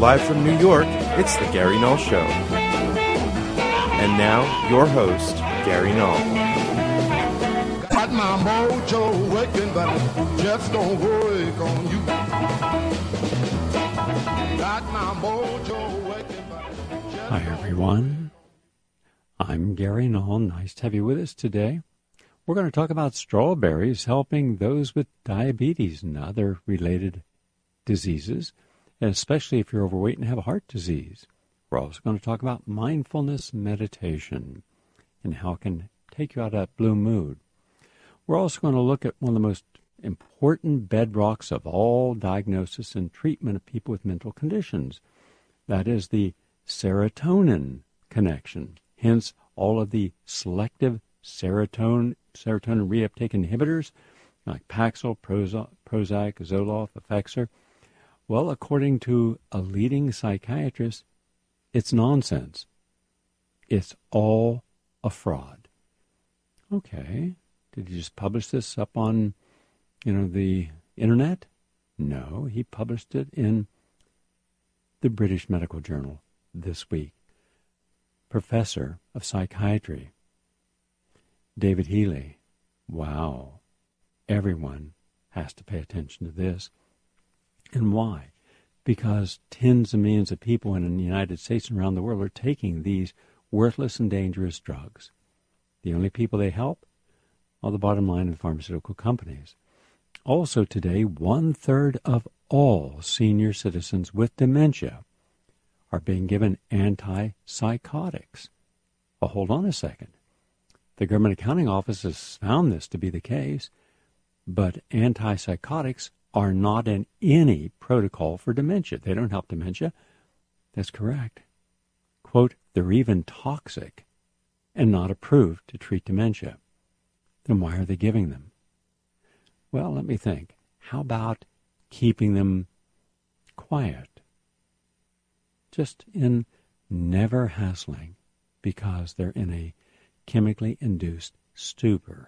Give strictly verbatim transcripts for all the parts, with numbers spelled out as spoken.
Live from New York, it's the Gary Null Show. And now, your host, Gary Null. Got my mojo working, but it just don't work on you. Got my mojo working, but it just Hi, everyone. I'm Gary Null. Nice to have you with us today. We're going to talk about strawberries helping those with diabetes and other related diseases, and especially if you're overweight and have a heart disease. We're also going to talk about mindfulness meditation and how it can take you out of that blue mood. We're also going to look at one of the most important bedrocks of all diagnosis and treatment of people with mental conditions. That is the serotonin connection. Hence, all of the selective serotonin, serotonin reuptake inhibitors like Paxil, Prozac, Zoloft, Effexor. Well, according to a leading psychiatrist, it's nonsense. It's all a fraud. Okay. Did he just publish this up on, you know, the internet? No, he published it in the British Medical Journal this week. Professor of Psychiatry, David Healy. Wow. Everyone has to pay attention to this. And why? Because tens of millions of people in the United States and around the world are taking these worthless and dangerous drugs. The only people they help are the bottom line of pharmaceutical companies. Also today, one-third of all senior citizens with dementia are being given antipsychotics. Well, hold on a second. The Government Accounting Office has found this to be the case, but antipsychotics are not in any protocol for dementia. They don't help dementia. That's correct. Quote, they're even toxic and not approved to treat dementia. Then why are they giving them? Well, let me think. How about keeping them quiet? Just in never hassling because they're in a chemically induced stupor.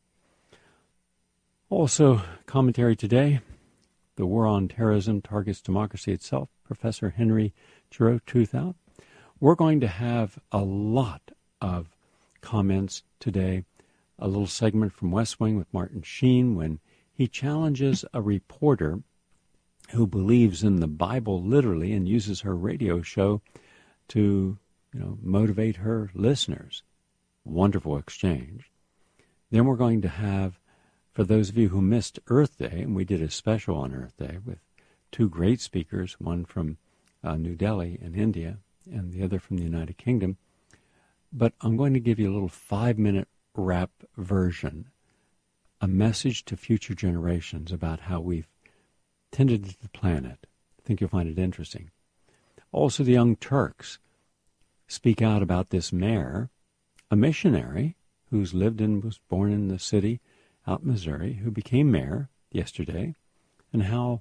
Also, commentary today, the war on terrorism targets democracy itself, Professor Henry Giroux Truthout. We're going to have a lot of comments today, a little segment from West Wing with Martin Sheen when he challenges a reporter who believes in the Bible literally and uses her radio show to, you know, motivate her listeners. Wonderful exchange. Then we're going to have, for those of you who missed Earth Day, and we did a special on Earth Day with two great speakers, one from uh, New Delhi in India and the other from the United Kingdom. But I'm going to give you a little five-minute wrap version, a message to future generations about how we've tended to the planet. I think you'll find it interesting. Also, the Young Turks speak out about this mayor, a missionary who's lived and was born in the city out in Missouri, who became mayor yesterday, and how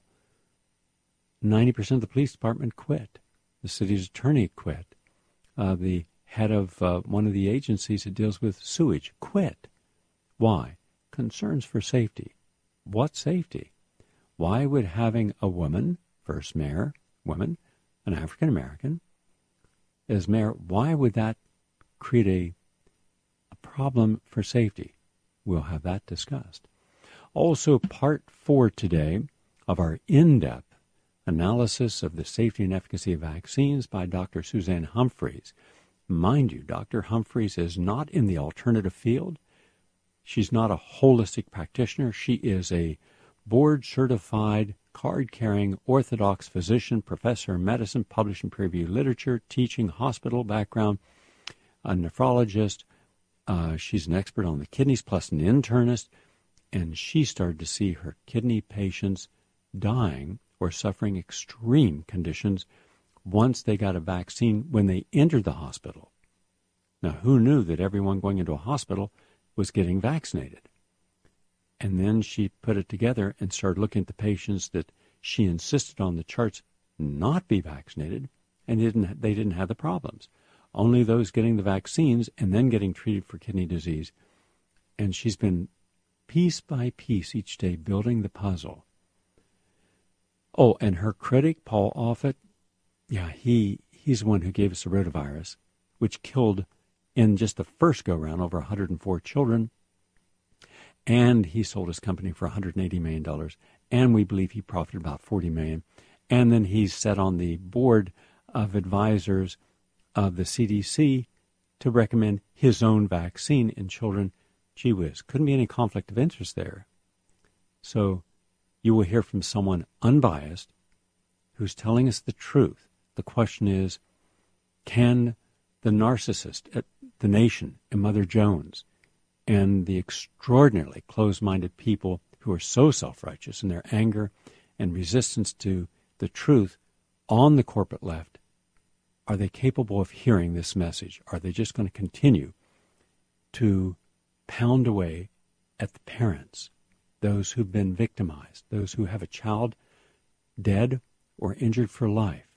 ninety percent of the police department quit. The city's attorney quit. Uh, the head of uh, one of the agencies that deals with sewage quit. Why? Concerns for safety. What safety? Why would having a woman, first mayor, woman, an African-American, as mayor, why would that create a, a problem for safety? We'll have that discussed. Also, part four today of our in-depth analysis of the safety and efficacy of vaccines by Doctor Suzanne Humphries. Mind you, Doctor Humphries is not in the alternative field. She's not a holistic practitioner. She is a board-certified, card-carrying, orthodox physician, professor of medicine, published in peer-reviewed literature, teaching, hospital background, a nephrologist. Uh, she's an expert on the kidneys, plus an internist, and she started to see her kidney patients dying or suffering extreme conditions once they got a vaccine when they entered the hospital. Now, who knew that everyone going into a hospital was getting vaccinated? And then she put it together and started looking at the patients that she insisted on the charts not be vaccinated, and didn't, they didn't have the problems. Only those getting the vaccines and then getting treated for kidney disease. And she's been piece by piece each day building the puzzle. Oh, and her critic, Paul Offit, Yeah, he he's the one who gave us the rotavirus, which killed in just the first go-round over one hundred four children. And he sold his company for one hundred eighty million dollars. And we believe he profited about forty million dollars. And then he's sat on the board of advisors of the C D C to recommend his own vaccine in children. Gee whiz, couldn't be any conflict of interest there. So you will hear from someone unbiased who's telling us the truth. The question is, can the narcissist at the Nation and Mother Jones and the extraordinarily closed-minded people who are so self-righteous in their anger and resistance to the truth on the corporate left, are they capable of hearing this message? Are they just going to continue to pound away at the parents, those who've been victimized, those who have a child dead or injured for life?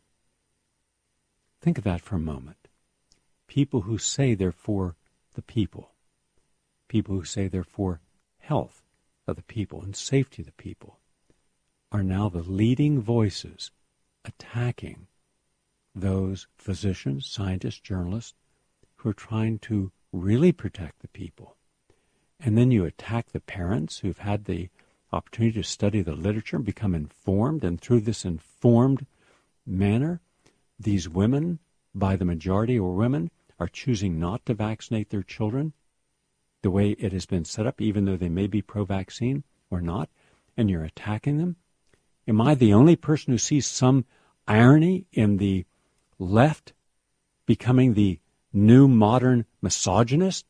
Think of that for a moment. People who say they're for the people, people who say they're for health of the people and safety of the people, are now the leading voices attacking those physicians, scientists, journalists who are trying to really protect the people. And then you attack the parents who've had the opportunity to study the literature and become informed, and through this informed manner, these women, by the majority or women, are choosing not to vaccinate their children the way it has been set up, even though they may be pro-vaccine or not, and you're attacking them. Am I the only person who sees some irony in the left becoming the new modern misogynist,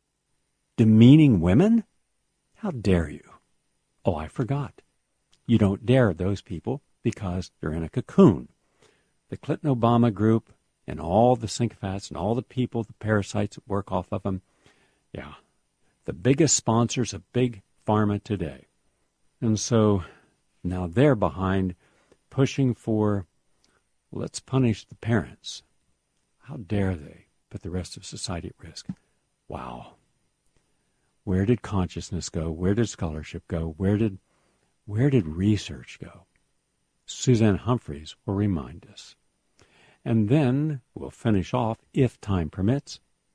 demeaning women? How dare you? Oh, I forgot. You don't dare those people because they're in a cocoon. The Clinton-Obama group and all the sycophants and all the people, the parasites that work off of them, yeah, the biggest sponsors of big pharma today. And so now they're behind pushing for, let's punish the parents. How dare they put the rest of society at risk? Wow. Where did consciousness go? Where did scholarship go? Where did where did research go? Suzanne Humphreys will remind us. And then we'll finish off, if time permits,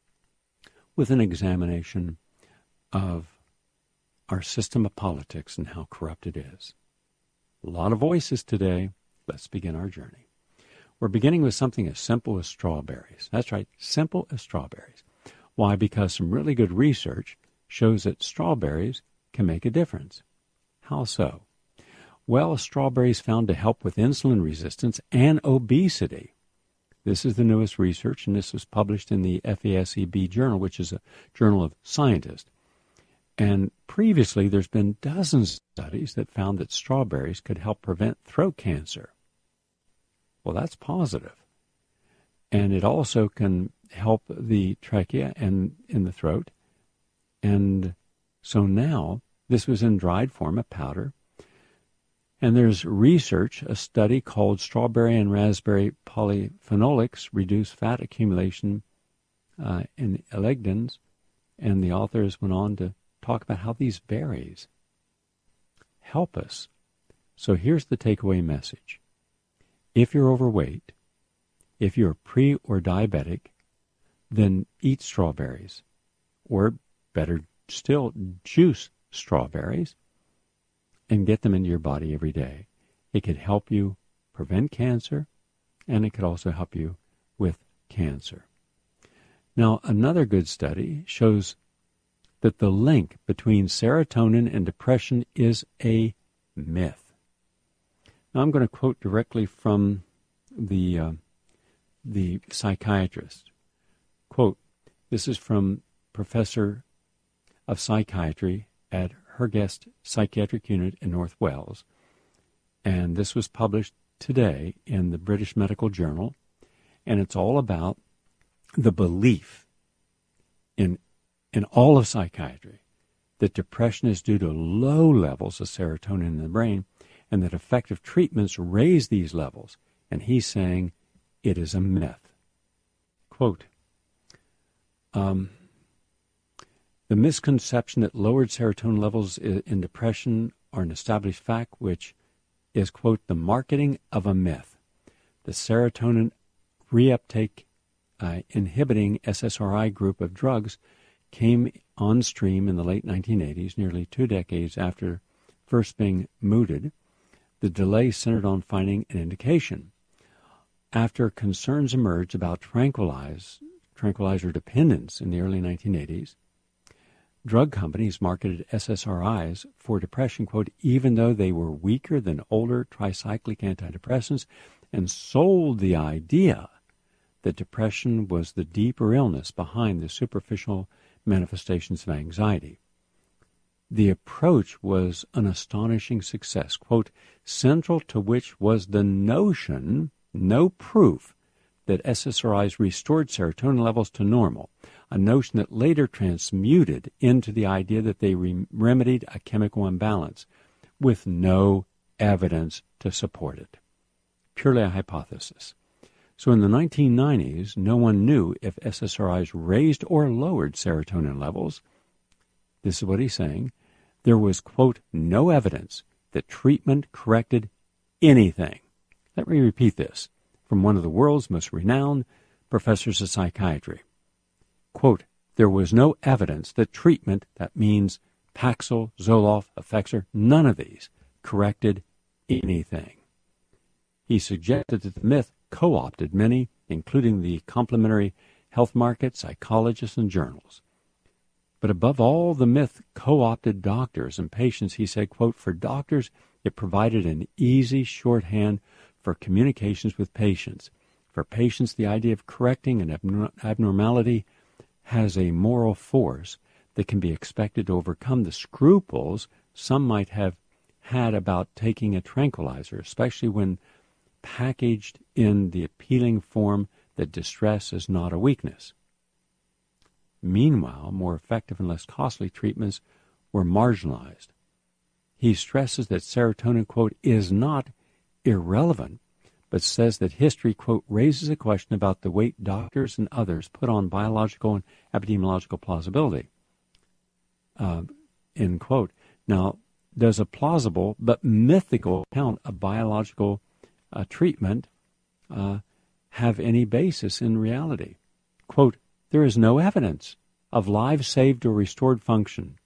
with an examination of our system of politics and how corrupt it is. A lot of voices today. Let's begin our journey. We're beginning with something as simple as strawberries. That's right, simple as strawberries. Why? Because some really good research shows that strawberries can make a difference. How so? Well, strawberries found to help with insulin resistance and obesity. This is the newest research, and this was published in the F A S E B journal, which is a journal of scientists. And previously, there's been dozens of studies that found that strawberries could help prevent throat cancer. Well, that's positive. And it also can help the trachea and in the throat. And so now, this was in dried form, a powder. And there's research, a study called Strawberry and Raspberry Polyphenolics Reduce Fat Accumulation uh, in Elegans. And the authors went on to talk about how these berries help us. So here's the takeaway message. If you're overweight, if you're pre or diabetic, then eat strawberries. Or better still, juice strawberries and get them into your body every day. It could help you prevent cancer, and it could also help you with cancer. Now, another good study shows that the link between serotonin and depression is a myth. Now, I'm going to quote directly from the uh, the psychiatrist. Quote, this is from Professor of Psychiatry at Hergest Psychiatric Unit in North Wales. And this was published today in the British Medical Journal. And it's all about the belief in, in all of psychiatry that depression is due to low levels of serotonin in the brain and that effective treatments raise these levels. And he's saying it is a myth. Quote, um, the misconception that lowered serotonin levels in depression are an established fact, which is, quote, the marketing of a myth. the serotonin reuptake uh, inhibiting S S R I group of drugs came on stream in the late nineteen eighties, nearly two decades after first being mooted. The delay centered on finding an indication. After concerns emerged about tranquilize, tranquilizer dependence in the early nineteen eighties, drug companies marketed S S R Is for depression, quote, even though they were weaker than older tricyclic antidepressants, and sold the idea that depression was the deeper illness behind the superficial manifestations of anxiety. The approach was an astonishing success, quote, central to which was the notion, no proof, that S S R Is restored serotonin levels to normal, a notion that later transmuted into the idea that they re- remedied a chemical imbalance, with no evidence to support it. Purely a hypothesis. So in the nineteen nineties, no one knew if S S R Is raised or lowered serotonin levels. This is what he's saying. There was, quote, no evidence that treatment corrected anything. Let me repeat this from one of the world's most renowned professors of psychiatry. Quote, there was no evidence that treatment, that means Paxil, Zoloft, Effexor, none of these corrected anything. He suggested that the myth co-opted many, including the complementary health market, psychologists, and journals. But above all, the myth co-opted doctors and patients. He said, quote, for doctors, it provided an easy shorthand for communications with patients. For patients, the idea of correcting an abnor- abnormality has a moral force that can be expected to overcome the scruples some might have had about taking a tranquilizer, especially when packaged in the appealing form that distress is not a weakness. Meanwhile, more effective and less costly treatments were marginalized. He stresses that serotonin, quote, is not irrelevant, but says that history, quote, raises a question about the weight doctors and others put on biological and epidemiological plausibility, uh, end quote. Now, does a plausible but mythical account of biological uh, treatment uh, have any basis in reality? Quote, there is no evidence of lives saved or restored function.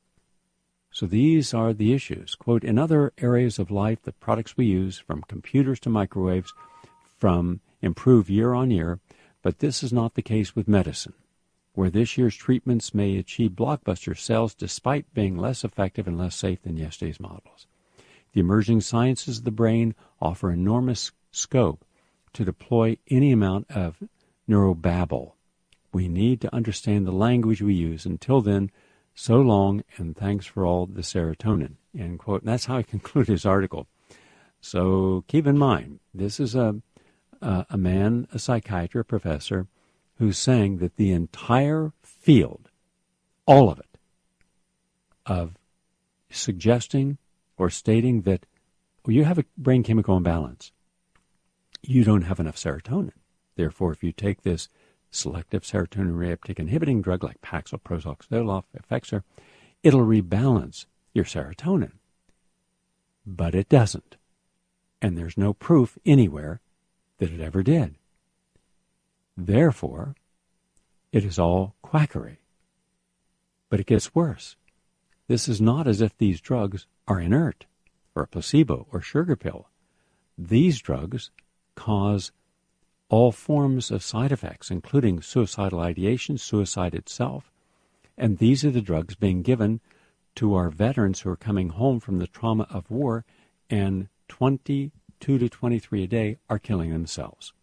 So these are the issues. Quote, in other areas of life, the products we use, from computers to microwaves, from improve year on year, but this is not the case with medicine, where this year's treatments may achieve blockbuster sales despite being less effective and less safe than yesterday's models. The emerging sciences of the brain offer enormous scope to deploy any amount of neurobabble. We need to understand the language we use. Until then, so long, and thanks for all the serotonin, end quote. And that's how I conclude his article. So keep in mind, this is a, a, a man, a psychiatrist, a professor, who's saying that the entire field, all of it, of suggesting or stating that, well, you have a brain chemical imbalance, you don't have enough serotonin. Therefore, if you take this selective serotonin reuptake inhibiting drug like Paxil, Prozac, Zoloft, Effexor, it'll rebalance your serotonin. But it doesn't. And there's no proof anywhere that it ever did. Therefore, it is all quackery. But it gets worse. This is not as if these drugs are inert, or a placebo, or sugar pill. These drugs cause all forms of side effects, including suicidal ideation, suicide itself. And these are the drugs being given to our veterans who are coming home from the trauma of war, and twenty-two to twenty-three a day are killing themselves.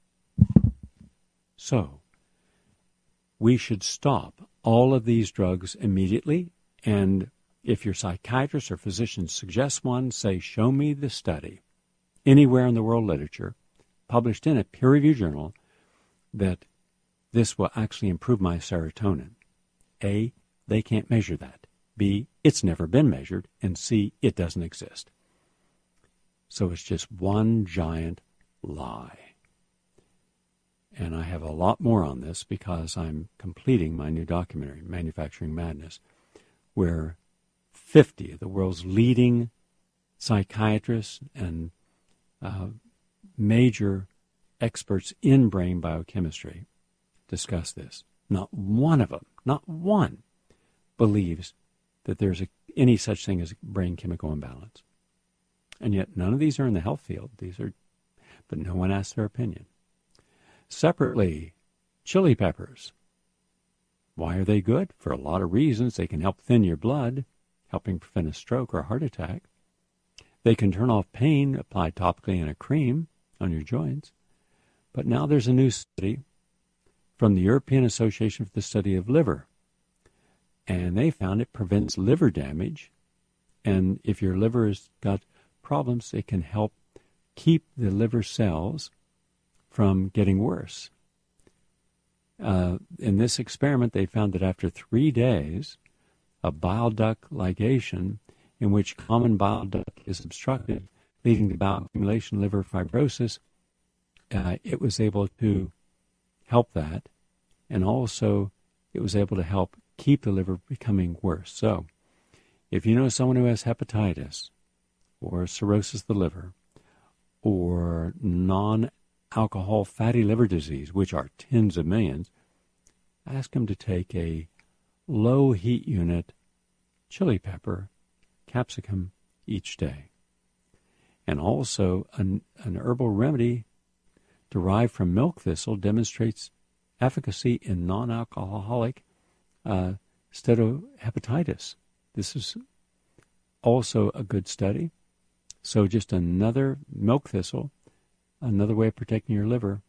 So, we should stop all of these drugs immediately, and if your psychiatrist or physician suggests one, say, show me the study anywhere in the world literature published in a peer-reviewed journal that this will actually improve my serotonin. A, they can't measure that. B, it's never been measured. And C, it doesn't exist. So it's just one giant lie. And I have a lot more on this because I'm completing my new documentary, Manufacturing Madness, where fifty of the world's leading psychiatrists and uh, major experts in brain biochemistry discuss this. Not one of them, not one, believes that there's a, any such thing as a brain chemical imbalance. And yet none of these are in the health field. These are, but no one asks their opinion. Separately, chili peppers. Why are they good? For a lot of reasons. They can help thin your blood, helping prevent a stroke or a heart attack. They can turn off pain, applied topically in a cream on your joints. But now there's a new study from the European Association for the Study of Liver. And they found it prevents liver damage. And if your liver has got problems, it can help keep the liver cells from getting worse. Uh, in this experiment, they found that after three days of bile duct ligation, in which common bile duct is obstructed, leading to bowel accumulation, liver fibrosis, uh, it was able to help that, and also it was able to help keep the liver becoming worse. So, if you know someone who has hepatitis, or cirrhosis of the liver, or non-alcohol fatty liver disease, which are tens of millions, ask them to take a low heat unit chili pepper capsicum each day. And also an, an herbal remedy derived from milk thistle demonstrates efficacy in non-alcoholic uh, steatohepatitis. This is also a good study. So just another milk thistle, another way of protecting your liver.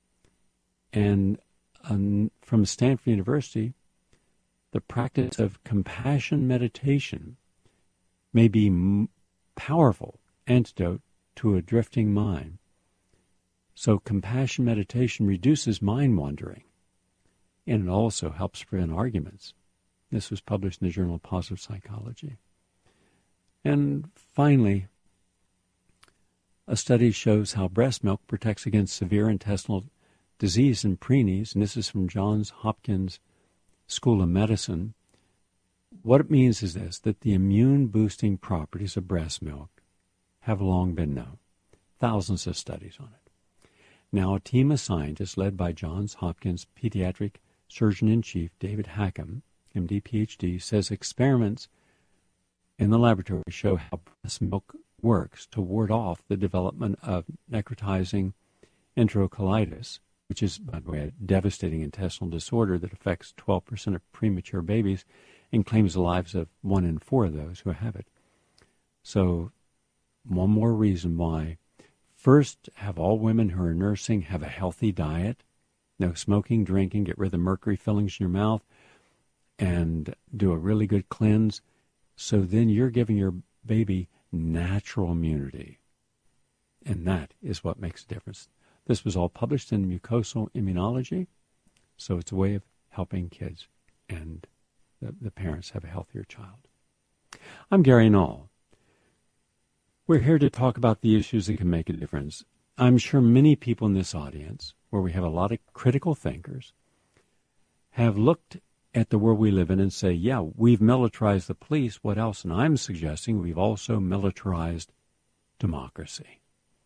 And um, from Stanford University, the practice of compassion meditation may be m- powerful antidote to a drifting mind. So compassion meditation reduces mind wandering, and it also helps prevent arguments. This was published in the Journal of Positive Psychology. And finally, a study shows how breast milk protects against severe intestinal disease in preemies, and this is from Johns Hopkins School of Medicine. What it means is this, that the immune-boosting properties of breast milk have long been known. Thousands of studies on it. Now, a team of scientists led by Johns Hopkins pediatric surgeon-in-chief David Hackham, M D, P H D, says experiments in the laboratory show how breast milk works to ward off the development of necrotizing enterocolitis, which is, by the way, a devastating intestinal disorder that affects twelve percent of premature babies and claims the lives of one in four of those who have it. So, one more reason why. First, have all women who are nursing have a healthy diet, no smoking, drinking, get rid of the mercury fillings in your mouth, and do a really good cleanse. So then you're giving your baby natural immunity. And that is what makes a difference. This was all published in Mucosal Immunology, so it's a way of helping kids and the, the parents have a healthier child. I'm Gary Null. We're here to talk about the issues that can make a difference. I'm sure many people in this audience, where we have a lot of critical thinkers, have looked at the world we live in and say, yeah, we've militarized the police. What else? And I'm suggesting we've also militarized democracy.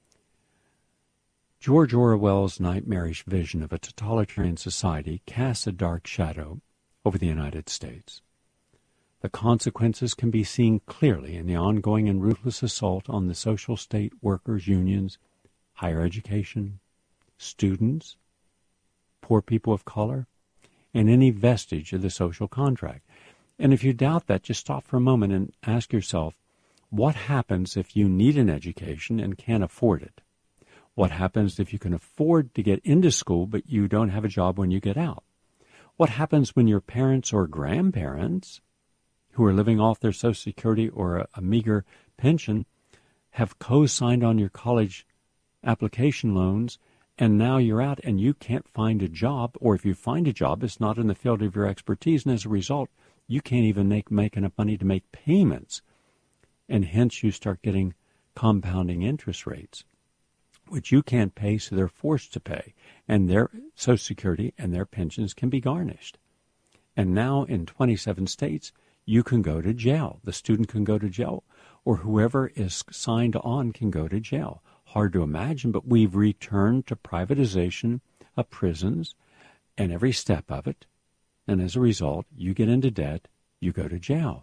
George Orwell's nightmarish vision of a totalitarian society casts a dark shadow over the United States. The consequences can be seen clearly in the ongoing and ruthless assault on the social state, workers, unions, higher education, students, poor people of color, and any vestige of the social contract. And if you doubt that, just stop for a moment and ask yourself, what happens if you need an education and can't afford it? What happens if you can afford to get into school but you don't have a job when you get out? What happens when your parents or grandparents, who are living off their Social Security or a, a meager pension, have co-signed on your college application loans, and now you're out and you can't find a job, or if you find a job, it's not in the field of your expertise, and as a result, you can't even make, make enough money to make payments, and hence you start getting compounding interest rates, which you can't pay, so they're forced to pay, and their Social Security and their pensions can be garnished. And now in twenty-seven states, you can go to jail. The student can go to jail, or whoever is signed on can go to jail. hard to imagine, but we've returned to privatization of prisons and every step of it. And as a result, you get into debt, you go to jail.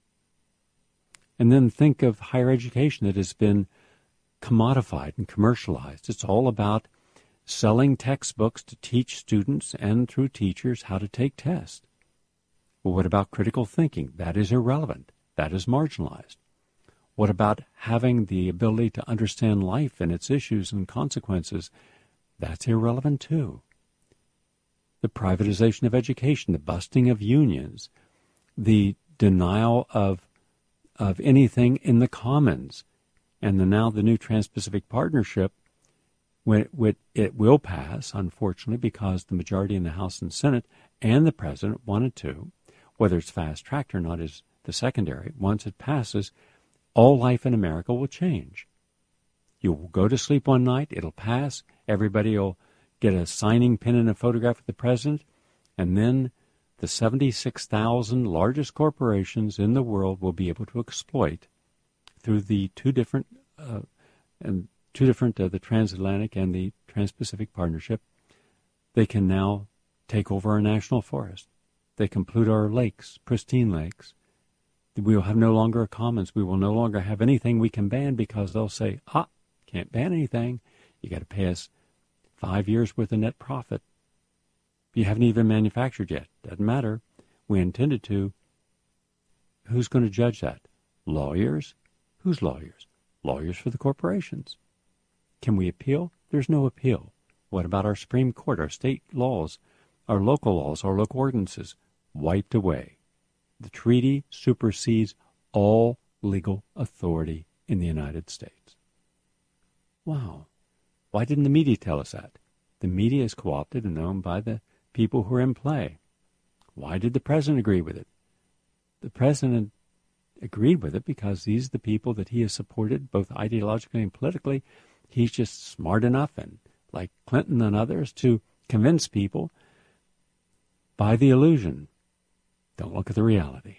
And then think of higher education that has been commodified and commercialized. It's all about selling textbooks to teach students and through teachers how to take tests. Well, what about critical thinking? That is irrelevant. That is marginalized. What about having the ability to understand life and its issues and consequences? That's irrelevant too. The privatization of education, the busting of unions, the denial of of anything in the commons, and the, now the new Trans-Pacific Partnership, when it, it will pass, unfortunately, because the majority in the House and Senate and the President wanted to, whether it's fast-tracked or not is the secondary. Once it passes, all life in America will change. You will go to sleep one night, it'll pass, everybody will get a signing pin and a photograph of the President, and then the seventy-six thousand largest corporations in the world will be able to exploit through the two different, uh, and two different, uh, the transatlantic and the Trans-Pacific Partnership. They can now take over our national forest. They can pollute our lakes, pristine lakes. We will have no longer a commons. We will no longer have anything we can ban because they'll say, ah, can't ban anything. You got to pay us five years worth of net profit. You haven't even manufactured yet. Doesn't matter. We intended to. Who's going to judge that? Lawyers? Whose lawyers? Lawyers for the corporations. Can we appeal? There's no appeal. What about our Supreme Court, our state laws, our local laws, our local ordinances? Wiped away. The treaty supersedes all legal authority in the United States. Wow. Why didn't the media tell us that? The media is co-opted and owned by the people who are in play. Why did the President agree with it? The President agreed with it because these are the people that he has supported both ideologically and politically. He's just smart enough, and like Clinton and others, to convince people by the illusion. Don't look at the reality.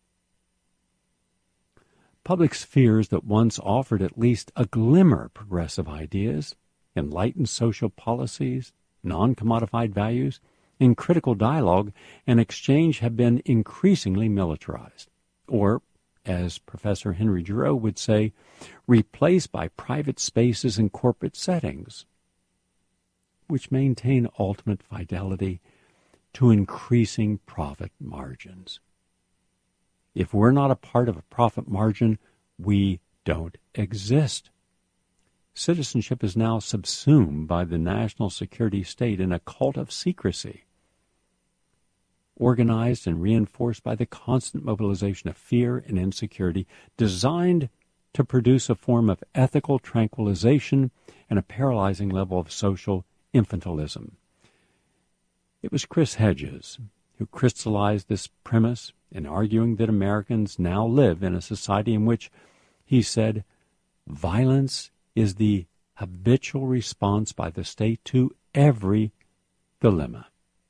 Public spheres that once offered at least a glimmer of progressive ideas, enlightened social policies, non-commodified values, and critical dialogue and exchange have been increasingly militarized, or, as Professor Henry Giroux would say, replaced by private spaces and corporate settings, which maintain ultimate fidelity to increasing profit margins. If we're not a part of a profit margin, we don't exist. Citizenship is now subsumed by the national security state in a cult of secrecy, organized and reinforced by the constant mobilization of fear and insecurity, designed to produce a form of ethical tranquilization and a paralyzing level of social infantilism. It was Chris Hedges who crystallized this premise in arguing that Americans now live in a society in which, he said, violence is the habitual response by the state to every dilemma.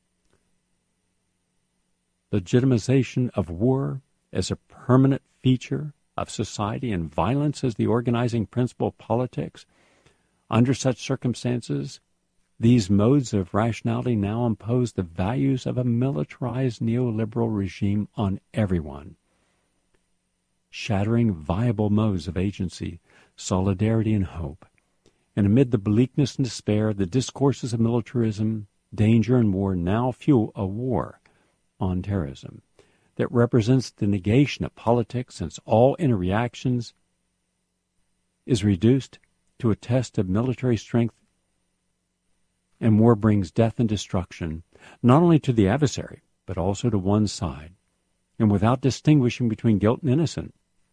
Legitimization of war as a permanent feature of society and violence as the organizing principle of politics. Under such circumstances, these modes of rationality now impose the values of a militarized neoliberal regime on everyone, shattering viable modes of agency, solidarity, and hope. And amid the bleakness and despair, the discourses of militarism, danger, and war now fuel a war on terrorism that represents the negation of politics, since all interreactions is reduced to a test of military strength, and war brings death and destruction, not only to the adversary, but also to one side, and without distinguishing between guilt and innocent.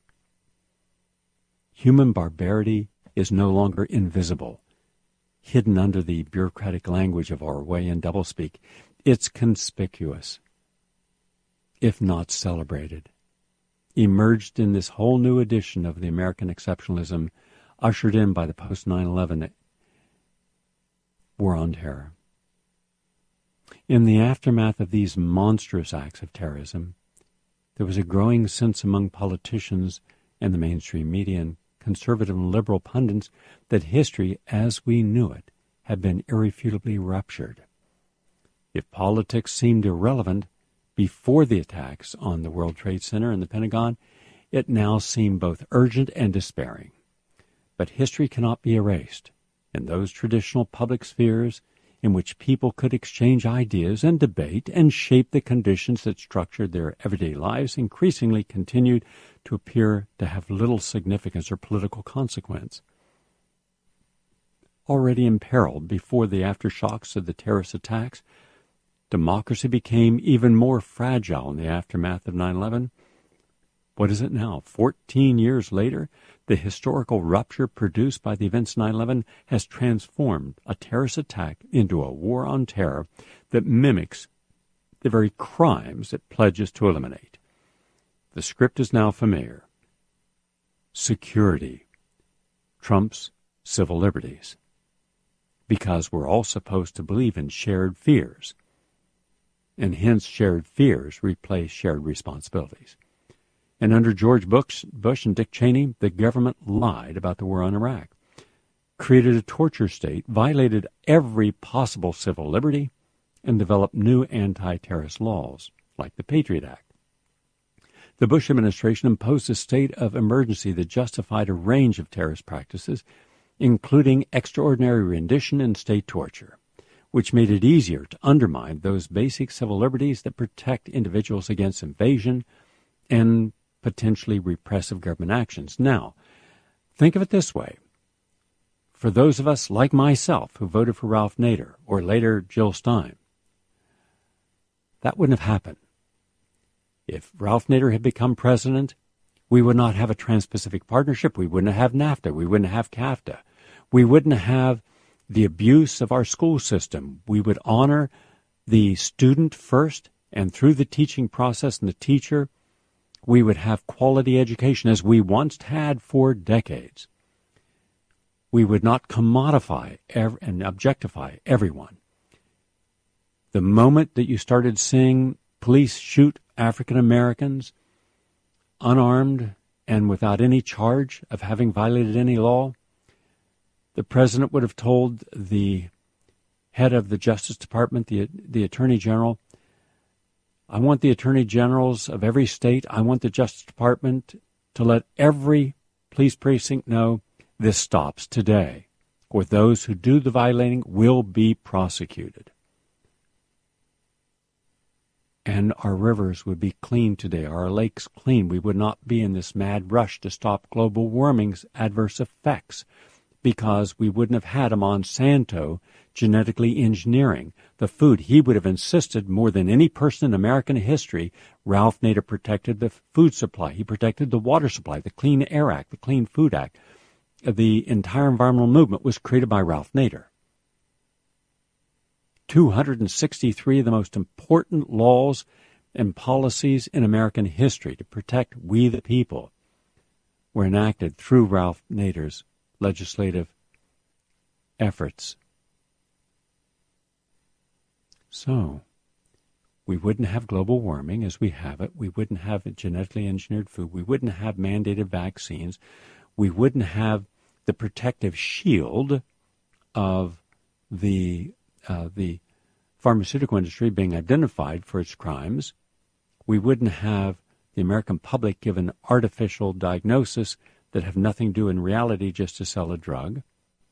Human barbarity is no longer invisible, hidden under the bureaucratic language of Orwellian doublespeak. It's conspicuous, if not celebrated, emerged in this whole new edition of the American exceptionalism ushered in by the post nine eleven war on terror. In the aftermath of these monstrous acts of terrorism, there was a growing sense among politicians and the mainstream media and conservative and liberal pundits that history as we knew it had been irrefutably ruptured. If politics seemed irrelevant before the attacks on the World Trade Center and the Pentagon, it now seemed both urgent and despairing. But history cannot be erased, and those traditional public spheres in which people could exchange ideas and debate and shape the conditions that structured their everyday lives increasingly continued to appear to have little significance or political consequence. Already imperiled before the aftershocks of the terrorist attacks, democracy became even more fragile in the aftermath of nine eleven. What is it now? Fourteen years later, the historical rupture produced by the events of nine eleven has transformed a terrorist attack into a war on terror that mimics the very crimes it pledges to eliminate. The script is now familiar. Security trumps civil liberties, because we're all supposed to believe in shared fears, and hence shared fears replace shared responsibilities. And under George Bush, Bush and Dick Cheney, the government lied about the war on Iraq, created a torture state, violated every possible civil liberty, and developed new anti-terrorist laws, like the Patriot Act. The Bush administration imposed a state of emergency that justified a range of terrorist practices, including extraordinary rendition and state torture, which made it easier to undermine those basic civil liberties that protect individuals against invasion and potentially repressive government actions. Now, think of it this way. For those of us like myself who voted for Ralph Nader or later Jill Stein, that wouldn't have happened. If Ralph Nader had become president, we would not have a Trans-Pacific Partnership. We wouldn't have NAFTA. We wouldn't have CAFTA. We wouldn't have the abuse of our school system. We would honor the student first, and through the teaching process and the teacher, we would have quality education as we once had for decades. We would not commodify ev- and objectify everyone. The moment that you started seeing police shoot African Americans unarmed and without any charge of having violated any law, the president would have told the head of the Justice Department, the, the Attorney General, I want the Attorney Generals of every state, I want the Justice Department to let every police precinct know this stops today, or those who do the violating will be prosecuted. And our rivers would be clean today, our lakes clean. We would not be in this mad rush to stop global warming's adverse effects, because we wouldn't have had a Monsanto genetically engineering the food. He would have insisted more than any person in American history. Ralph Nader protected the food supply. He protected the water supply, the Clean Air Act, the Clean Food Act. The entire environmental movement was created by Ralph Nader. two hundred sixty-three of the most important laws and policies in American history to protect we the people were enacted through Ralph Nader's legislative efforts. So, we wouldn't have global warming as we have it. We wouldn't have genetically engineered food. We wouldn't have mandated vaccines. We wouldn't have the protective shield of the uh, the pharmaceutical industry being identified for its crimes. We wouldn't have the American public given artificial diagnosis that have nothing to do in reality just to sell a drug.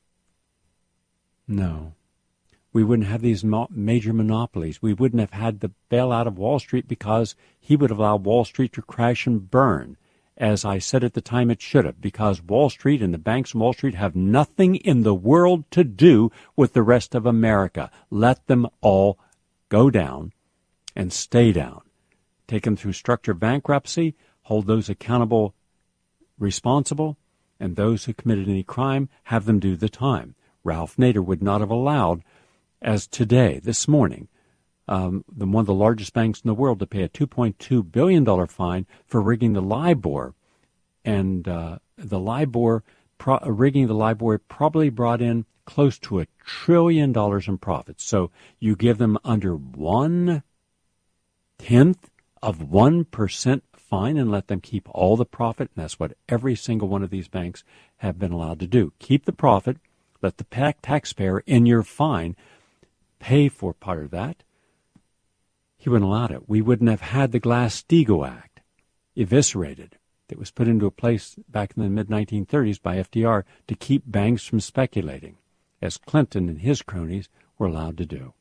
No. We wouldn't have these mo- major monopolies. We wouldn't have had the bailout of Wall Street because he would have allowed Wall Street to crash and burn, as I said at the time it should have, because Wall Street and the banks on Wall Street have nothing in the world to do with the rest of America. Let them all go down and stay down. Take them through structured bankruptcy, hold those accountable, responsible, and those who committed any crime, have them do the time. Ralph Nader would not have allowed, as today, this morning, um, the, one of the largest banks in the world to pay a two point two billion dollars fine for rigging the LIBOR. And uh, the LIBOR, pro- rigging the LIBOR probably brought in close to a trillion dollars in profits. So you give them under one-tenth of one percent fine and let them keep all the profit, and that's what every single one of these banks have been allowed to do. Keep the profit, let the taxpayer in your fine pay for part of that. He wouldn't allow it. We wouldn't have had the Glass-Steagall Act eviscerated that was put into a place back in the mid nineteen thirties by F D R to keep banks from speculating, as Clinton and his cronies were allowed to do.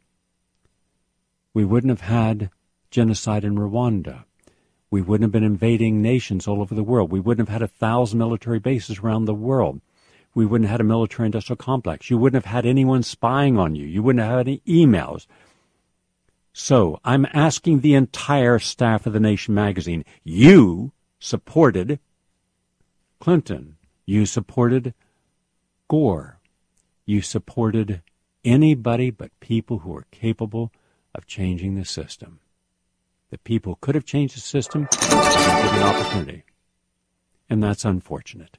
We wouldn't have had genocide in Rwanda. We wouldn't have been invading nations all over the world. We wouldn't have had a thousand military bases around the world. We wouldn't have had a military-industrial complex. You wouldn't have had anyone spying on you. You wouldn't have had any emails. So I'm asking the entire staff of The Nation magazine, you supported Clinton. You supported Gore. You supported anybody but people who are capable of changing the system. The people who could have changed the system were given an opportunity. And that's unfortunate.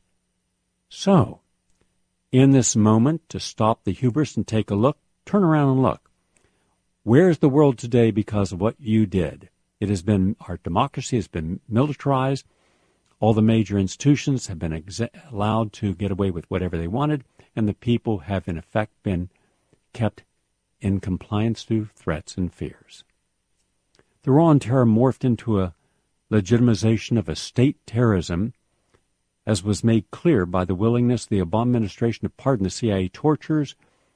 So, in this moment, to stop the hubris and take a look, turn around and look. Where's the world today because of what you did? It has been, our democracy has been militarized. All the major institutions have been ex- allowed to get away with whatever they wanted, and the people have, in effect, been kept in compliance through threats and fears. The war on terror morphed into a legitimization of a state terrorism, as was made clear by the willingness of the Obama administration to pardon the C I A torturers,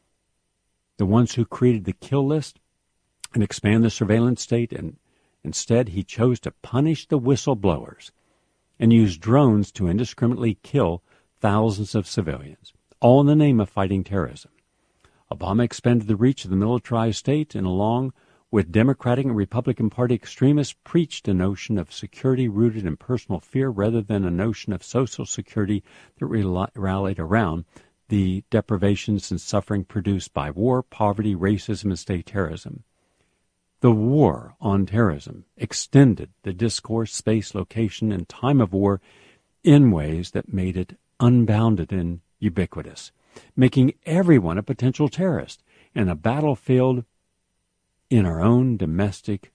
the ones who created the kill list, and expand the surveillance state, and instead he chose to punish the whistleblowers and use drones to indiscriminately kill thousands of civilians, all in the name of fighting terrorism. Obama expanded the reach of the militarized state, and along with Democratic and Republican Party extremists, preached a notion of security rooted in personal fear rather than a notion of social security that rallied around the deprivations and suffering produced by war, poverty, racism, and state terrorism. The war on terrorism extended the discourse, space, location, and time of war in ways that made it unbounded and ubiquitous, making everyone a potential terrorist in a battlefield in our own domestic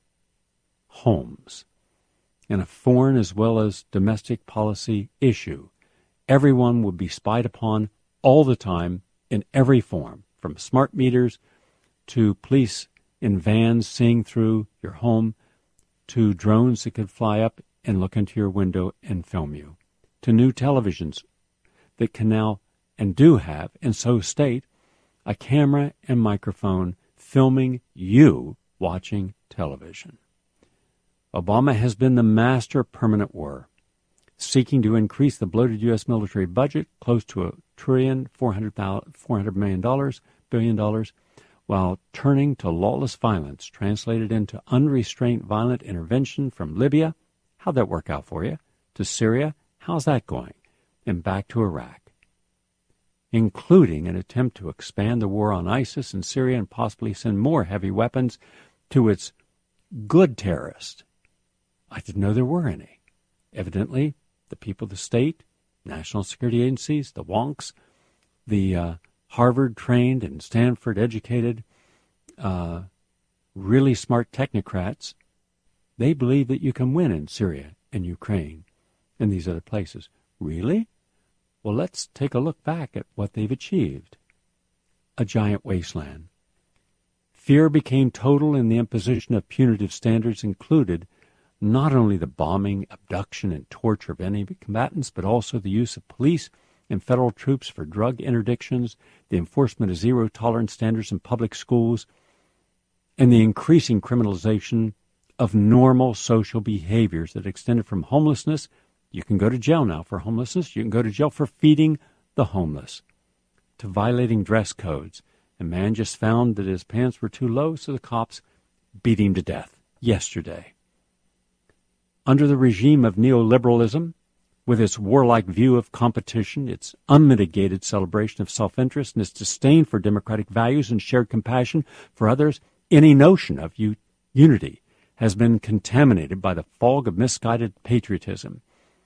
homes, in a foreign as well as domestic policy issue. Everyone would be spied upon all the time in every form, from smart meters to police in vans seeing through your home, to drones that could fly up and look into your window and film you, to new televisions that can now and do have, and so state, a camera and microphone filming you watching television. Obama has been the master of permanent war, seeking to increase the bloated U S military budget close to a trillion, four hundred million dollars, billion dollars, while turning to lawless violence translated into unrestrained violent intervention from Libya. How'd that work out for you? To Syria. How's that going? And back to Iraq, including an attempt to expand the war on ISIS in Syria and possibly send more heavy weapons to its good terrorists. I didn't know there were any. Evidently, the people of the state, national security agencies, the wonks, the uh, Harvard-trained and Stanford-educated, uh, really smart technocrats, they believe that you can win in Syria and Ukraine and these other places. Really? Well, let's take a look back at what they've achieved. A giant wasteland. Fear became total, and the imposition of punitive standards included not only the bombing, abduction, and torture of enemy combatants, but also the use of police and federal troops for drug interdictions, the enforcement of zero-tolerance standards in public schools, and the increasing criminalization of normal social behaviors that extended from homelessness. You can go to jail now for homelessness. You can go to jail for feeding the homeless, to violating dress codes. A man just found that his pants were too low, so the cops beat him to death yesterday. Under the regime of neoliberalism, with its warlike view of competition, its unmitigated celebration of self-interest, and its disdain for democratic values and shared compassion for others, any notion of u- unity has been contaminated by the fog of misguided patriotism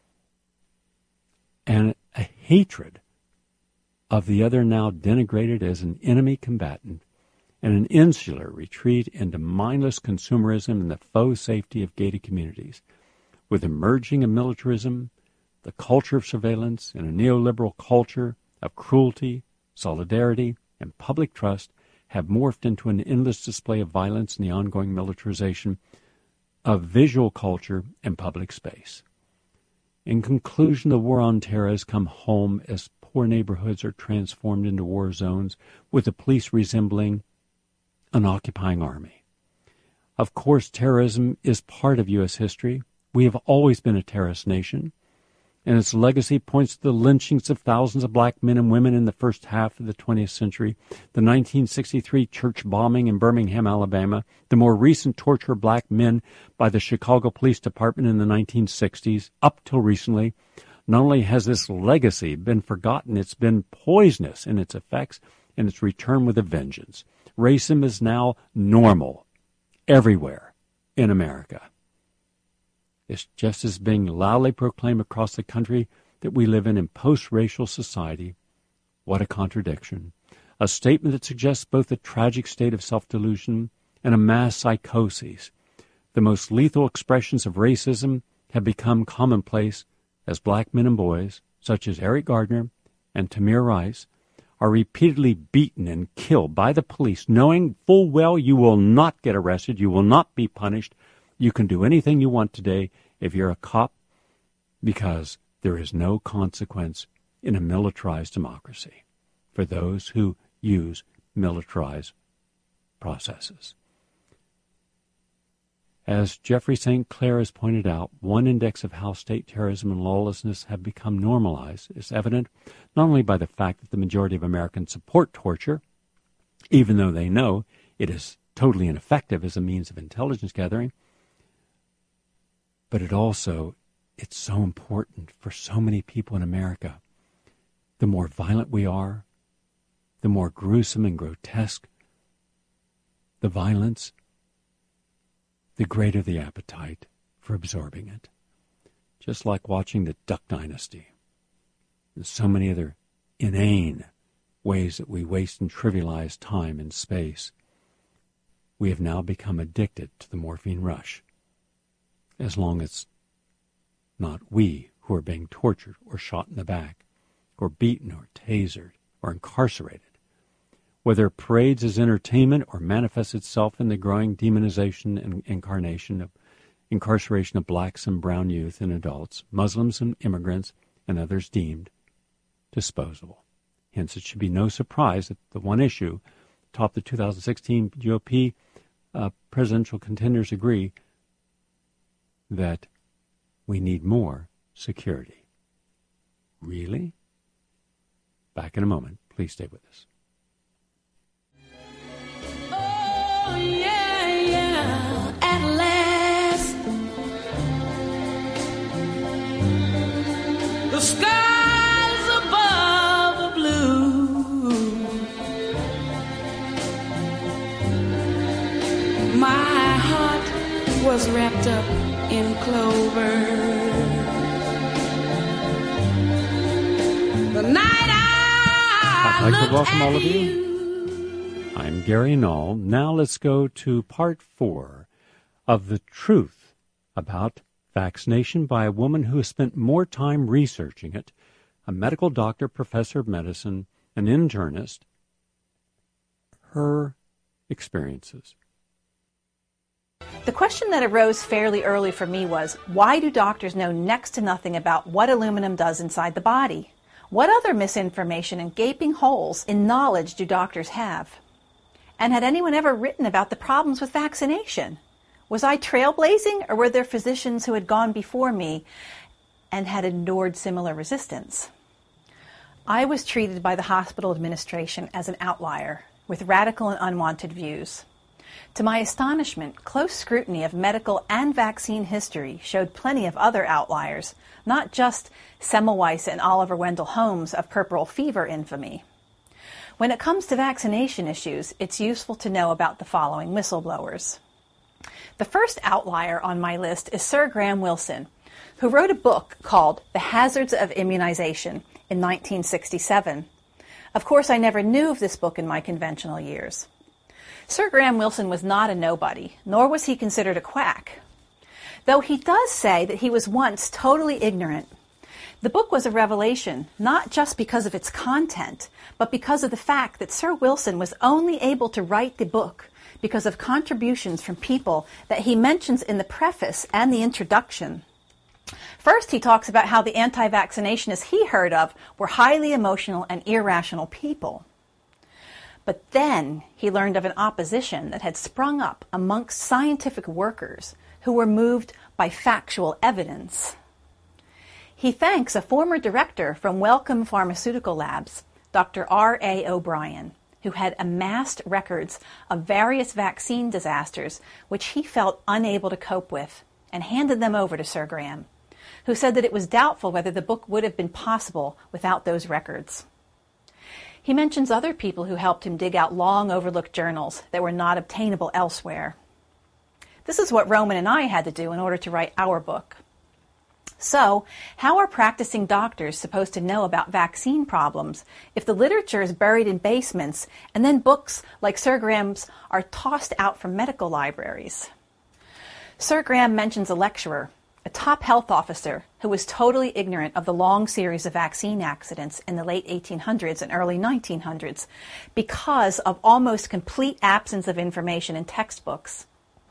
and a hatred of the other, now denigrated as an enemy combatant, and an insular retreat into mindless consumerism and the faux safety of gated communities. with emerging of militarism, the culture of surveillance, and a neoliberal culture of cruelty, solidarity, and public trust have morphed into an endless display of violence and the ongoing militarization of visual culture and public space. In conclusion, the war on terror has come home as poor neighborhoods are transformed into war zones, with the police resembling an occupying army. Of course, terrorism is part of U S history. We have always been a terrorist nation, and its legacy points to the lynchings of thousands of black men and women in the first half of the twentieth century, the nineteen sixty-three church bombing in Birmingham, Alabama, the more recent torture of black men by the Chicago Police Department in the nineteen sixties, up till recently. Not only has this legacy been forgotten, it's been poisonous in its effects, and its return with a vengeance. Racism is now normal everywhere in America. It's just as being loudly proclaimed across the country that we live in a post-racial society. What a contradiction. A statement that suggests both a tragic state of self-delusion and a mass psychosis. The most lethal expressions of racism have become commonplace as black men and boys, such as Eric Gardner and Tamir Rice, are repeatedly beaten and killed by the police, knowing full well you will not get arrested, you will not be punished. You can do anything you want today if you're a cop, because there is no consequence in a militarized democracy for those who use militarized processes. As Jeffrey Saint Clair has pointed out, one index of how state terrorism and lawlessness have become normalized is evident not only by the fact that the majority of Americans support torture, even though they know it is totally ineffective as a means of intelligence gathering, but it also, it's so important for so many people in America. The more violent we are, the more gruesome and grotesque the violence, the greater the appetite for absorbing it. Just like watching the Duck Dynasty. There's so many other inane ways that we waste and trivialize time and space. We have now become addicted to the morphine rush, as long as not we who are being tortured or shot in the back, or beaten or tasered or incarcerated. Whether it parades as entertainment or manifests itself in the growing demonization and incarnation of incarceration of blacks and brown youth and adults, Muslims and immigrants, and others deemed disposable. Hence, it should be no surprise that the one issue topped the two thousand sixteen G O P uh, presidential contenders agree that we need more security. Really? Back in a moment. Please stay with us. Oh, yeah, yeah, at last. The skies above are blue. My heart was wrapped up in clover. The night I I'd like to welcome all of you. you. I'm Gary Null. Now let's go to part four of the truth about vaccination by a woman who has spent more time researching it, a medical doctor, professor of medicine, an internist, her experiences. The question that arose fairly early for me was, why do doctors know next to nothing about what aluminum does inside the body? What other misinformation and gaping holes in knowledge do doctors have? And had anyone ever written about the problems with vaccination? Was I trailblazing, or were there physicians who had gone before me and had endured similar resistance? I was treated by the hospital administration as an outlier with radical and unwanted views. To my astonishment, close scrutiny of medical and vaccine history showed plenty of other outliers, not just Semmelweis and Oliver Wendell Holmes of puerperal fever infamy. When it comes to vaccination issues, it's useful to know about the following whistleblowers. The first outlier on my list is Sir Graham Wilson, who wrote a book called The Hazards of Immunization in nineteen sixty-seven. Of course, I never knew of this book in my conventional years. Sir Graham Wilson was not a nobody, nor was he considered a quack. though he does say that he was once totally ignorant. The book was a revelation, not just because of its content, but because of the fact that Sir Wilson was only able to write the book because of contributions from people that he mentions in the preface and the introduction. First, he talks about how the anti-vaccinationists he heard of were highly emotional and irrational people. But then he learned of an opposition that had sprung up amongst scientific workers who were moved by factual evidence. He thanks a former director from Wellcome Pharmaceutical Labs, Doctor R A O'Brien, who had amassed records of various vaccine disasters which he felt unable to cope with, and handed them over to Sir Graham, who said that it was doubtful whether the book would have been possible without those records. He mentions other people who helped him dig out long overlooked journals that were not obtainable elsewhere. This is what Roman and I had to do in order to write our book. So, how are practicing doctors supposed to know about vaccine problems if the literature is buried in basements and then books like Sir Graham's are tossed out from medical libraries? Sir Graham mentions a lecturer, a top health officer, who was totally ignorant of the long series of vaccine accidents in the late eighteen hundreds and early nineteen hundreds because of almost complete absence of information in textbooks.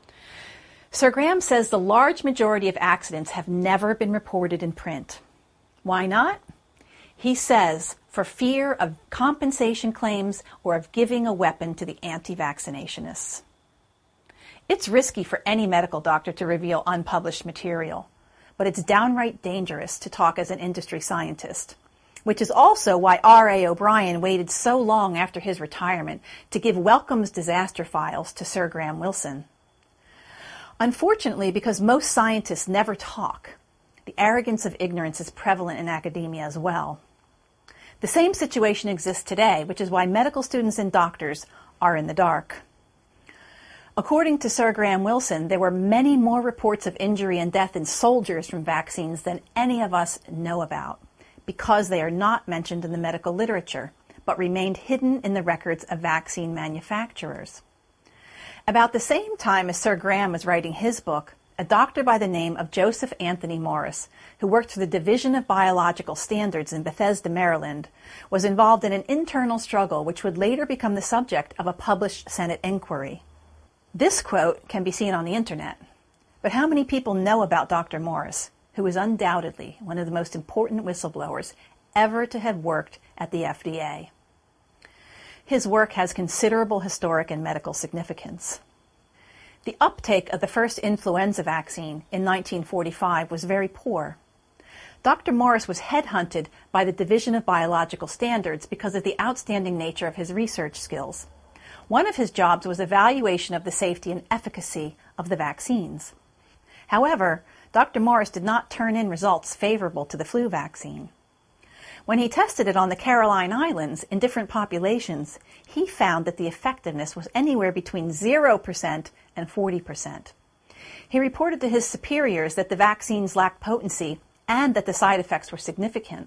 Sir Graham says the large majority of accidents have never been reported in print. Why not? He says, for fear of compensation claims or of giving a weapon to the anti-vaccinationists. It's risky for any medical doctor to reveal unpublished material, but it's downright dangerous to talk as an industry scientist, which is also why R A O'Brien waited so long after his retirement to give Wellcome's disaster files to Sir Graham Wilson. Unfortunately, because most scientists never talk, the arrogance of ignorance is prevalent in academia as well. The same situation exists today, which is why medical students and doctors are in the dark. According to Sir Graham Wilson, there were many more reports of injury and death in soldiers from vaccines than any of us know about, because they are not mentioned in the medical literature, but remained hidden in the records of vaccine manufacturers. About the same time as Sir Graham was writing his book, a doctor by the name of Joseph Anthony Morris, who worked for the Division of Biological Standards in Bethesda, Maryland, was involved in an internal struggle which would later become the subject of a published Senate inquiry. This quote can be seen on the internet. But how many people know about Doctor Morris, who is undoubtedly one of the most important whistleblowers ever to have worked at the F D A? His work has considerable historic and medical significance. The uptake of the first influenza vaccine in nineteen forty-five was very poor. Doctor Morris was headhunted by the Division of Biological Standards because of the outstanding nature of his research skills. One of his jobs was evaluation of the safety and efficacy of the vaccines. However, Doctor Morris did not turn in results favorable to the flu vaccine. When he tested it on the Caroline Islands in different populations, he found that the effectiveness was anywhere between zero percent and forty percent. He reported to his superiors that the vaccines lacked potency and that the side effects were significant.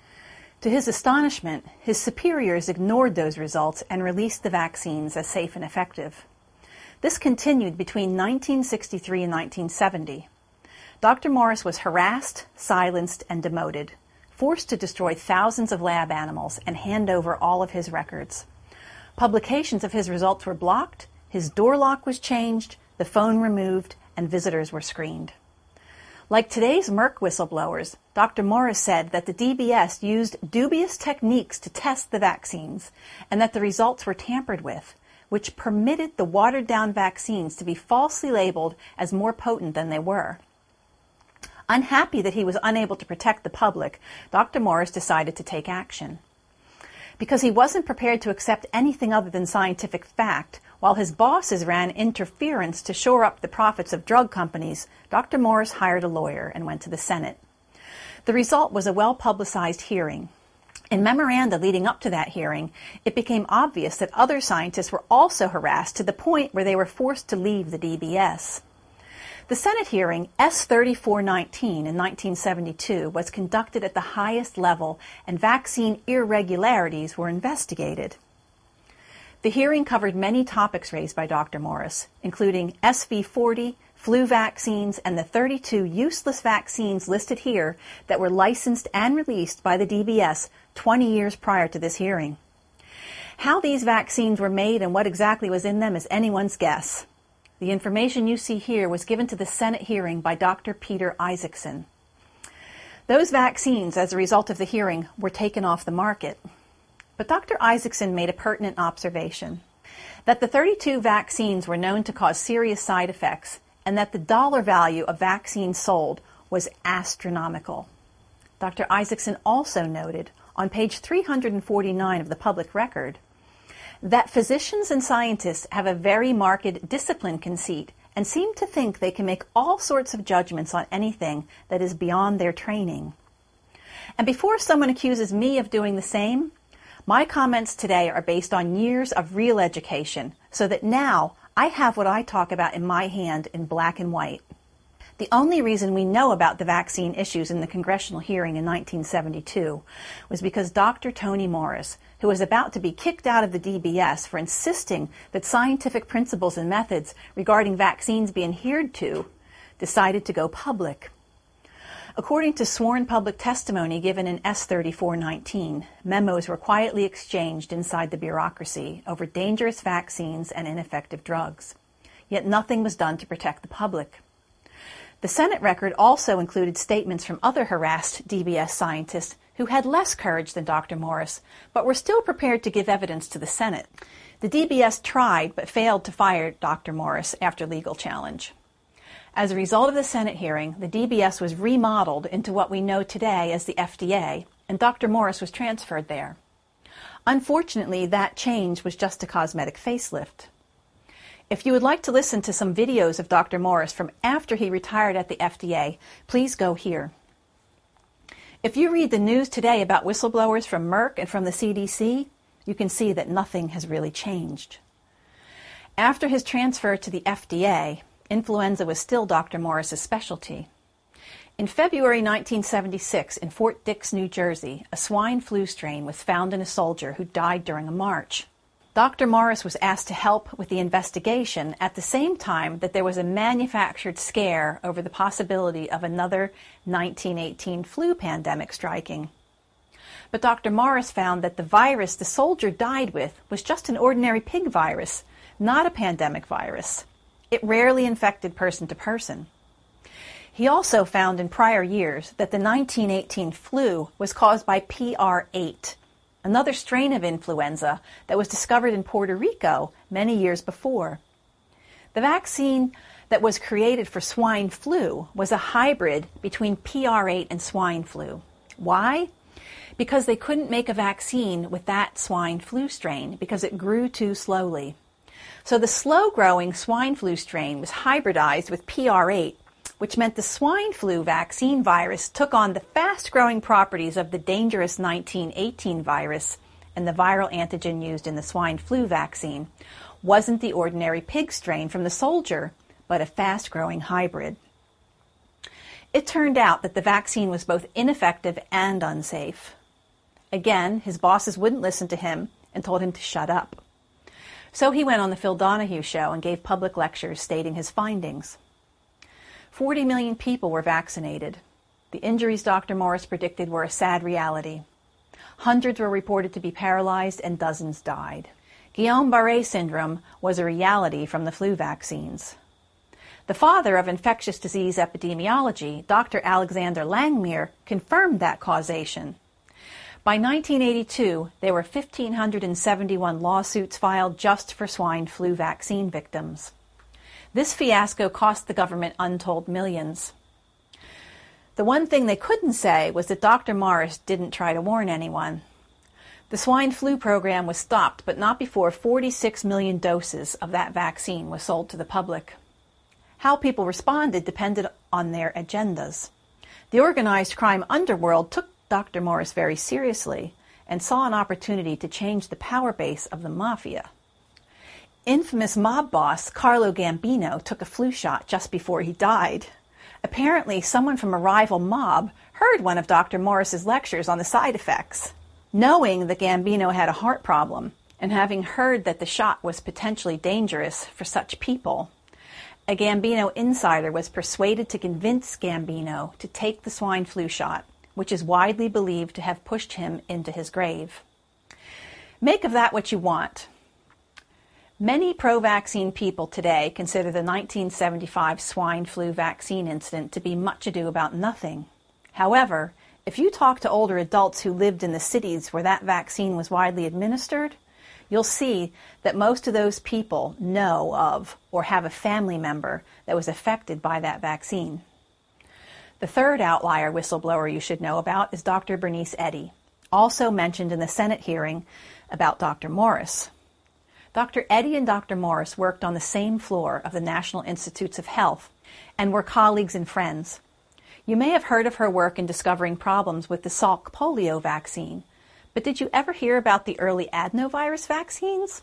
To his astonishment, his superiors ignored those results and released the vaccines as safe and effective. This continued between nineteen sixty-three and nineteen seventy. Doctor Morris was harassed, silenced, and demoted, forced to destroy thousands of lab animals and hand over all of his records. Publications of his results were blocked, his door lock was changed, the phone removed, and visitors were screened. Like today's Merck whistleblowers, Doctor Morris said that the D B S used dubious techniques to test the vaccines and that the results were tampered with, which permitted the watered-down vaccines to be falsely labeled as more potent than they were. Unhappy that he was unable to protect the public, Doctor Morris decided to take action. Because he wasn't prepared to accept anything other than scientific fact, while his bosses ran interference to shore up the profits of drug companies, Doctor Morris hired a lawyer and went to the Senate. The result was a well-publicized hearing. In memoranda leading up to that hearing, it became obvious that other scientists were also harassed to the point where they were forced to leave the D B S. The Senate hearing, S thirty-four nineteen in nineteen seventy-two, was conducted at the highest level, and vaccine irregularities were investigated. The hearing covered many topics raised by Doctor Morris, including S V forty, flu vaccines, and the thirty-two useless vaccines listed here that were licensed and released by the D B S twenty years prior to this hearing. How these vaccines were made and what exactly was in them is anyone's guess. The information you see here was given to the Senate hearing by Doctor Peter Isaacson. Those vaccines, as a result of the hearing, were taken off the market. But Doctor Isaacson made a pertinent observation, that the thirty-two vaccines were known to cause serious side effects and that the dollar value of vaccines sold was astronomical. Doctor Isaacson also noted on page three hundred forty-nine of the public record that physicians and scientists have a very marked discipline conceit and seem to think they can make all sorts of judgments on anything that is beyond their training. And before someone accuses me of doing the same, my comments today are based on years of real education, so that now I have what I talk about in my hand in black and white. The only reason we know about the vaccine issues in the congressional hearing in nineteen seventy-two was because Doctor Tony Morris, who was about to be kicked out of the D B S for insisting that scientific principles and methods regarding vaccines be adhered to, decided to go public. According to sworn public testimony given in S thirty-four nineteen, memos were quietly exchanged inside the bureaucracy over dangerous vaccines and ineffective drugs. Yet nothing was done to protect the public. The Senate record also included statements from other harassed D B S scientists who had less courage than Doctor Morris, but were still prepared to give evidence to the Senate. The D B S tried but failed to fire Doctor Morris after legal challenge. As a result of the Senate hearing, the D B S was remodeled into what we know today as the F D A, and Doctor Morris was transferred there. Unfortunately, that change was just a cosmetic facelift. If you would like to listen to some videos of Doctor Morris from after he retired at the F D A, please go here. If you read the news today about whistleblowers from Merck and from the C D C, you can see that nothing has really changed. After his transfer to the F D A, influenza was still Doctor Morris's specialty. In February nineteen seventy-six, in Fort Dix, New Jersey, a swine flu strain was found in a soldier who died during a march. Doctor Morris was asked to help with the investigation at the same time that there was a manufactured scare over the possibility of another nineteen eighteen flu pandemic striking. But Doctor Morris found that the virus the soldier died with was just an ordinary pig virus, not a pandemic virus. It rarely infected person to person. He also found in prior years that the nineteen eighteen flu was caused by P R eight, another strain of influenza that was discovered in Puerto Rico many years before. The vaccine that was created for swine flu was a hybrid between P R eight and swine flu. Why? Because they couldn't make a vaccine with that swine flu strain because it grew too slowly. So the slow-growing swine flu strain was hybridized with P R eight, which meant the swine flu vaccine virus took on the fast-growing properties of the dangerous nineteen eighteen virus, and the viral antigen used in the swine flu vaccine wasn't the ordinary pig strain from the soldier, but a fast-growing hybrid. It turned out that the vaccine was both ineffective and unsafe. Again, his bosses wouldn't listen to him and told him to shut up. So he went on the Phil Donahue Show and gave public lectures stating his findings. forty million people were vaccinated. The injuries Doctor Morris predicted were a sad reality. Hundreds were reported to be paralyzed and dozens died. Guillain-Barré syndrome was a reality from the flu vaccines. The father of infectious disease epidemiology, Doctor Alexander Langmuir, confirmed that causation. By nineteen eighty-two, there were one thousand five hundred seventy-one lawsuits filed just for swine flu vaccine victims. This fiasco cost the government untold millions. The one thing they couldn't say was that Doctor Morris didn't try to warn anyone. The swine flu program was stopped, but not before forty-six million doses of that vaccine was sold to the public. How people responded depended on their agendas. The organized crime underworld took Doctor Morris very seriously and saw an opportunity to change the power base of the mafia. Infamous mob boss Carlo Gambino took a flu shot just before he died. Apparently, someone from a rival mob heard one of Doctor Morris's lectures on the side effects. Knowing that Gambino had a heart problem, and having heard that the shot was potentially dangerous for such people, a Gambino insider was persuaded to convince Gambino to take the swine flu shot, which is widely believed to have pushed him into his grave. Make of that what you want. Many pro-vaccine people today consider the nineteen seventy-five swine flu vaccine incident to be much ado about nothing. However, if you talk to older adults who lived in the cities where that vaccine was widely administered, you'll see that most of those people know of or have a family member that was affected by that vaccine. The third outlier whistleblower you should know about is Doctor Bernice Eddy, also mentioned in the Senate hearing about Doctor Morris. Doctor Eddy and Doctor Morris worked on the same floor of the National Institutes of Health and were colleagues and friends. You may have heard of her work in discovering problems with the Salk polio vaccine, but did you ever hear about the early adenovirus vaccines?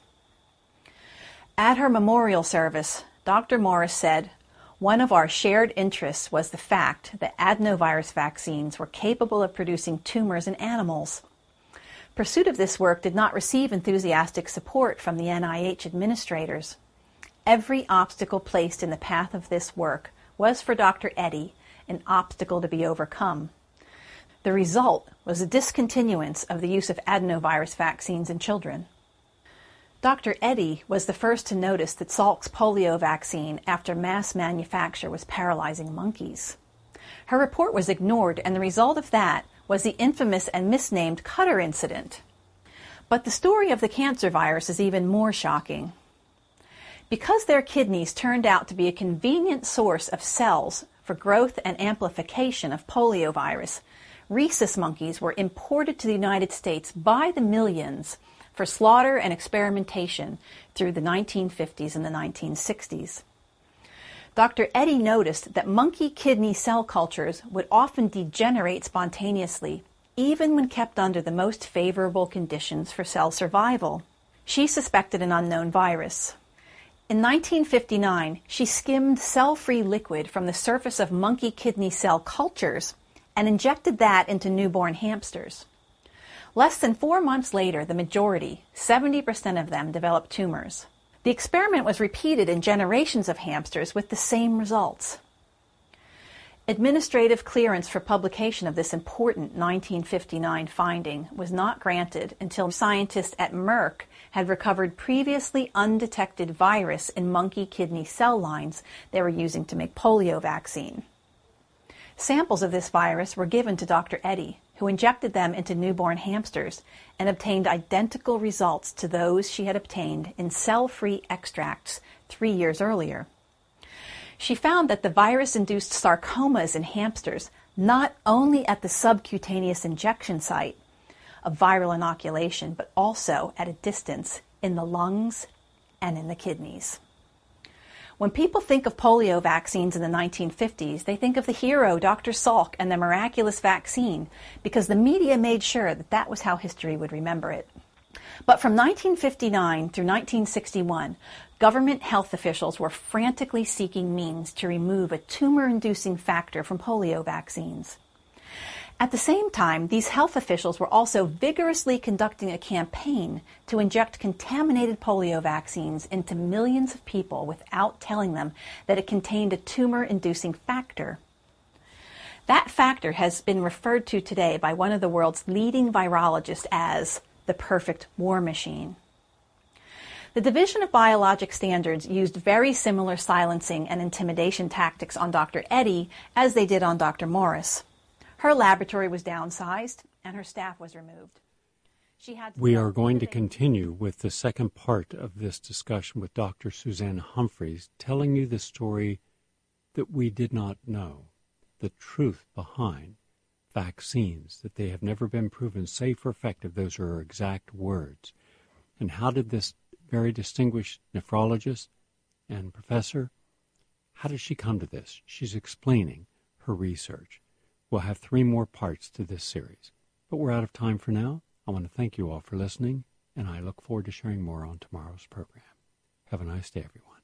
At her memorial service, Doctor Morris said, "One of our shared interests was the fact that adenovirus vaccines were capable of producing tumors in animals. Pursuit of this work did not receive enthusiastic support from the N I H administrators. Every obstacle placed in the path of this work was for Doctor Eddy an obstacle to be overcome. The result was a discontinuance of the use of adenovirus vaccines in children." Doctor Eddy was the first to notice that Salk's polio vaccine after mass manufacture was paralyzing monkeys. Her report was ignored, and the result of that was the infamous and misnamed Cutter incident. But the story of the cancer virus is even more shocking. Because their kidneys turned out to be a convenient source of cells for growth and amplification of poliovirus, rhesus monkeys were imported to the United States by the millions for slaughter and experimentation through the nineteen fifties and the nineteen sixties. Doctor Eddy noticed that monkey kidney cell cultures would often degenerate spontaneously, even when kept under the most favorable conditions for cell survival. She suspected an unknown virus. In nineteen fifty-nine, she skimmed cell-free liquid from the surface of monkey kidney cell cultures and injected that into newborn hamsters. Less than four months later, the majority, seventy percent of them, developed tumors. The experiment was repeated in generations of hamsters with the same results. Administrative clearance for publication of this important nineteen fifty-nine finding was not granted until scientists at Merck had recovered previously undetected virus in monkey kidney cell lines they were using to make polio vaccine. Samples of this virus were given to Doctor Eddy, who injected them into newborn hamsters and obtained identical results to those she had obtained in cell-free extracts three years earlier. She found that the virus-induced sarcomas in hamsters, not only at the subcutaneous injection site of viral inoculation, but also at a distance in the lungs and in the kidneys. When people think of polio vaccines in the nineteen fifties, they think of the hero, Doctor Salk, and the miraculous vaccine, because the media made sure that that was how history would remember it. But from nineteen fifty-nine through nineteen sixty-one, government health officials were frantically seeking means to remove a tumor-inducing factor from polio vaccines. At the same time, these health officials were also vigorously conducting a campaign to inject contaminated polio vaccines into millions of people without telling them that it contained a tumor-inducing factor. That factor has been referred to today by one of the world's leading virologists as the perfect war machine. The Division of Biologic Standards used very similar silencing and intimidation tactics on Doctor Eddy as they did on Doctor Morris. Her laboratory was downsized and her staff was removed. She had to we are going to continue with the second part of this discussion with Doctor Suzanne Humphries, telling you the story that we did not know, the truth behind vaccines, that they have never been proven safe or effective. Those are her exact words. And how did this very distinguished nephrologist and professor, how did she come to this? She's explaining her research. We'll have three more parts to this series. But we're out of time for now. I want to thank you all for listening, and I look forward to sharing more on tomorrow's program. Have a nice day, everyone.